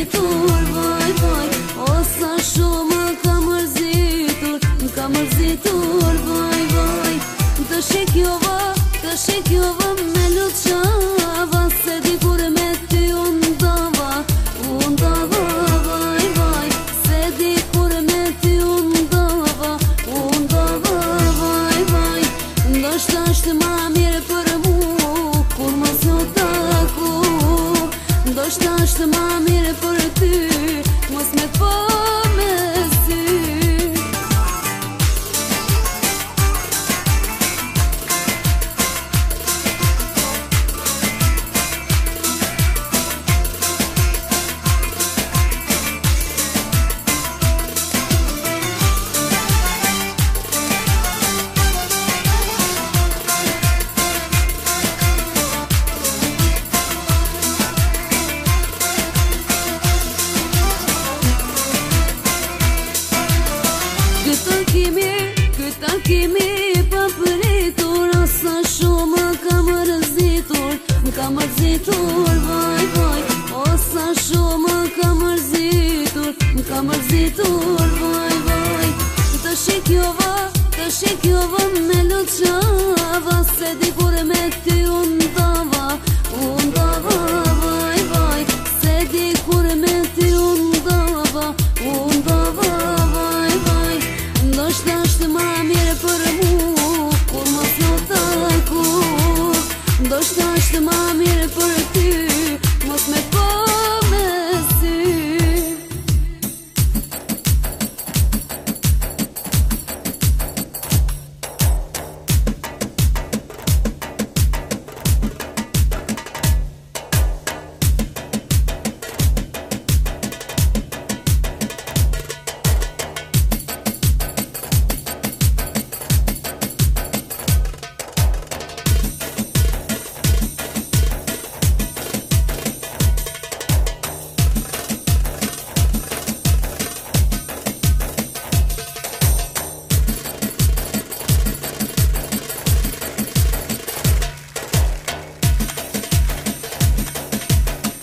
mërzitur, vaj, vaj. O sa shumë ka mërzitur, vaj, vaj. Të shikjova me luqava, se dikur me ty undava, vaj, vaj. Se dikur me ty undava, vaj, vaj. Ndoshta është ma mirë për mu, kur mos në taku. Ndoshta është ma mirë për ty, mos me po me sy. Këta kimi pa përritur, asa shumë ka mërzitur, vaj, vaj. Asa shumë ka mërzitur, vaj, vaj. Të shikjova me luqava, se dikur me ty